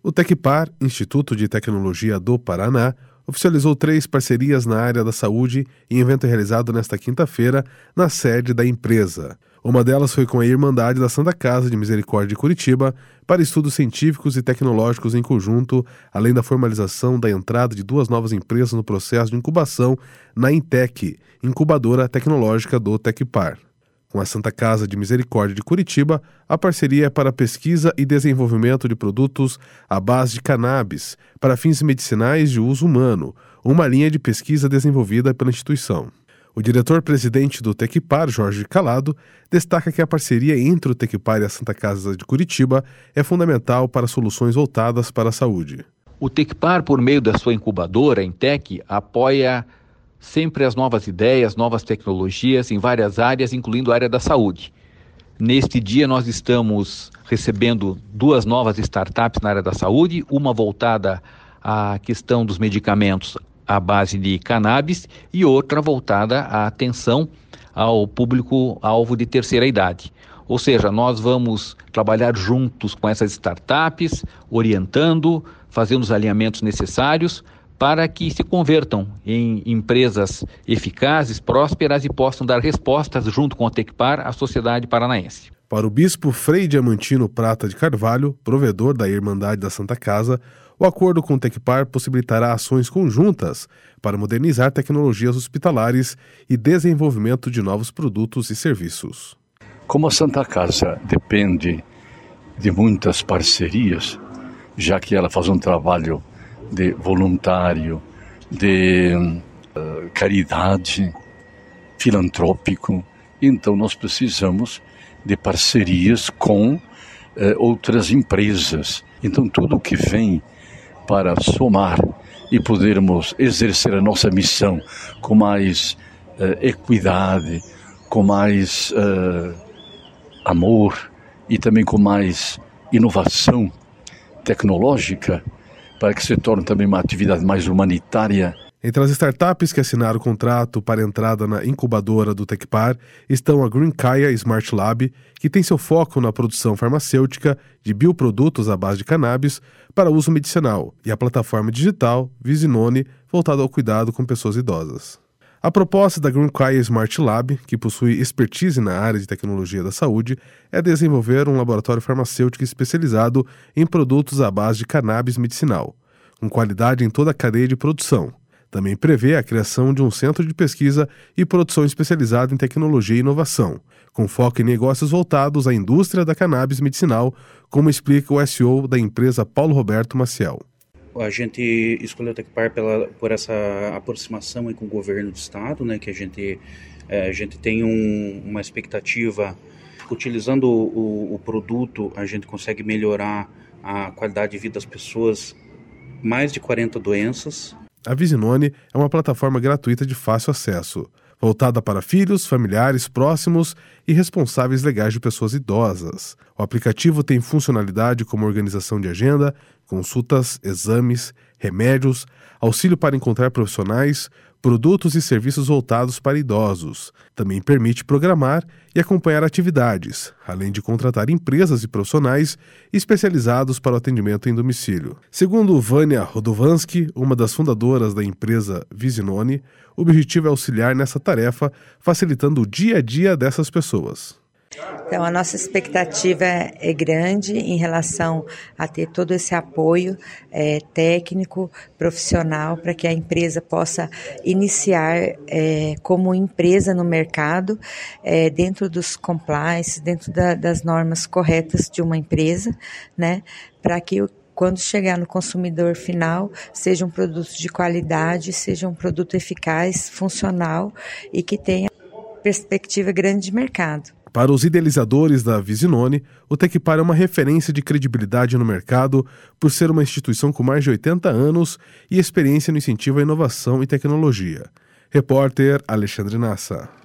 O Tecpar, Instituto de Tecnologia do Paraná, oficializou 3 parcerias na área da saúde em evento realizado nesta quinta-feira na sede da empresa. Uma delas foi com a Irmandade da Santa Casa de Misericórdia de Curitiba para estudos científicos e tecnológicos em conjunto, além da formalização da entrada de 2 novas empresas no processo de incubação na Intec, incubadora tecnológica do Tecpar. Com a Santa Casa de Misericórdia de Curitiba, a parceria é para pesquisa e desenvolvimento de produtos à base de cannabis para fins medicinais de uso humano, uma linha de pesquisa desenvolvida pela instituição. O diretor-presidente do Tecpar, Jorge Calado, destaca que a parceria entre o Tecpar e a Santa Casa de Curitiba é fundamental para soluções voltadas para a saúde. O Tecpar, por meio da sua incubadora, a Intec, apoia sempre as novas ideias, novas tecnologias em várias áreas, incluindo a área da saúde. Neste dia nós estamos recebendo 2 novas startups na área da saúde, uma voltada à questão dos medicamentos à base de cannabis e outra voltada à atenção ao público-alvo de terceira idade. Ou seja, nós vamos trabalhar juntos com essas startups, orientando, fazendo os alinhamentos necessários para que se convertam em empresas eficazes, prósperas e possam dar respostas junto com a Tecpar à sociedade paranaense. Para o bispo Frei Diamantino Prata de Carvalho, provedor da Irmandade da Santa Casa, o acordo com o Tecpar possibilitará ações conjuntas para modernizar tecnologias hospitalares e desenvolvimento de novos produtos e serviços. Como a Santa Casa depende de muitas parcerias, já que ela faz um trabalho de voluntário, de caridade, filantrópico, então nós precisamos de parcerias com outras empresas. Então tudo que vem para somar e podermos exercer a nossa missão com mais equidade, com mais amor e também com mais inovação tecnológica, para que se torne também uma atividade mais humanitária. Entre as startups que assinaram o contrato para entrada na incubadora do Tecpar estão a Greenkaya Smart Lab, que tem seu foco na produção farmacêutica de bioprodutos à base de cannabis para uso medicinal, e a plataforma digital Visinone, voltada ao cuidado com pessoas idosas. A proposta da Greenkaya Smart Lab, que possui expertise na área de tecnologia da saúde, é desenvolver um laboratório farmacêutico especializado em produtos à base de cannabis medicinal, com qualidade em toda a cadeia de produção. Também prevê a criação de um centro de pesquisa e produção especializado em tecnologia e inovação, com foco em negócios voltados à indústria da cannabis medicinal, como explica o SEO da empresa Paulo Roberto Maciel. A gente escolheu o Tecpar por essa aproximação com o governo do estado, né, que a gente tem uma expectativa. Utilizando o produto, a gente consegue melhorar a qualidade de vida das pessoas, mais de 40 doenças. A Visinone é uma plataforma gratuita de fácil acesso, voltada para filhos, familiares próximos e responsáveis legais de pessoas idosas. O aplicativo tem funcionalidade como organização de agenda, consultas, exames, remédios, auxílio para encontrar profissionais, produtos e serviços voltados para idosos. Também permite programar e acompanhar atividades, além de contratar empresas e profissionais especializados para o atendimento em domicílio. Segundo Vânia Rodovansky, uma das fundadoras da empresa Visinone, o objetivo é auxiliar nessa tarefa, facilitando o dia a dia dessas pessoas. Então, a nossa expectativa é grande em relação a ter todo esse apoio técnico, profissional, para que a empresa possa iniciar como empresa no mercado, dentro dos compliance, dentro das normas corretas de uma empresa, né, para que quando chegar no consumidor final, seja um produto de qualidade, seja um produto eficaz, funcional e que tenha perspectiva grande de mercado. Para os idealizadores da Visinone, o Tecpar é uma referência de credibilidade no mercado por ser uma instituição com mais de 80 anos e experiência no incentivo à inovação e tecnologia. Repórter Alexandre Nassa.